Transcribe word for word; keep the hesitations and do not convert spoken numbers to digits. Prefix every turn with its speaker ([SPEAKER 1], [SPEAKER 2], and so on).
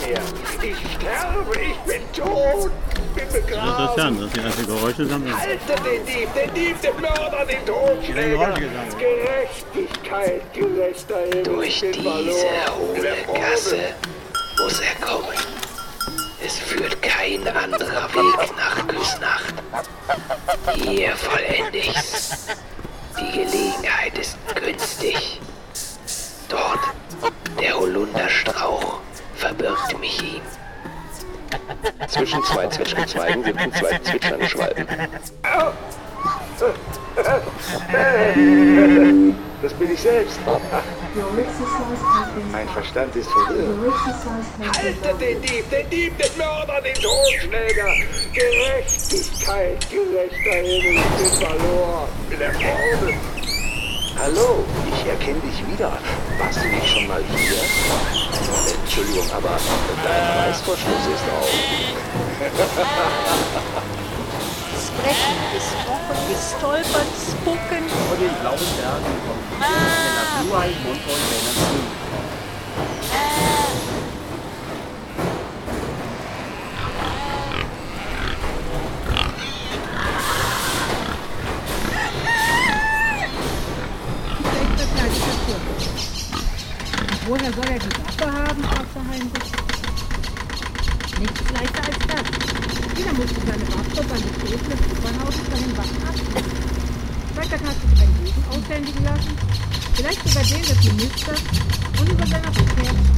[SPEAKER 1] mehr. Ich sterbe, ich bin tot, bin begraben.
[SPEAKER 2] Interessant, dass die einfach Geräusche sammeln.
[SPEAKER 1] Haltet den Dieb, den Dieb, den Mörder, den Totschläger. Gerechtigkeit, gerechter Himmel.
[SPEAKER 3] Durch diese hohle Gasse muss er kommen. Es führt kein anderer Weg nach Küsnacht. Hier vollende ich's. Die Gelegenheit ist günstig. Dort, der Holunderstrauch, verbirgt mich ihm.
[SPEAKER 4] Zwischen zwei Zwetschgenzweigen wippen zwei zwitschernde Schwalben.
[SPEAKER 1] Das bin ich selbst. Mein Verstand ist verwirrt. Haltet den Dieb, den Dieb, den Mörder, den Totschläger. Gerechtigkeit, gerechter Himmel, ich bin verloren, bin ermordet.
[SPEAKER 4] Hallo, ich erkenne dich wieder. Warst du nicht schon mal hier? Entschuldigung, aber dein Reißverschluss ist auf.
[SPEAKER 5] Sprechen, gesprochen, gestolpert, spucken.
[SPEAKER 6] Und ich glaube, Bergen kommt von der Natur im Mund und wenn es nicht.
[SPEAKER 7] Woher soll er die Waffe haben, außer Heinrich? Nichts leichter als das. Jeder musste seine Waffe beim Betreten des Opernhauses bei den Wachen abgeben. Freitag hat sich einen Bogen aushändigen lassen, vielleicht sogar den des Ministers und über seiner Rückkehr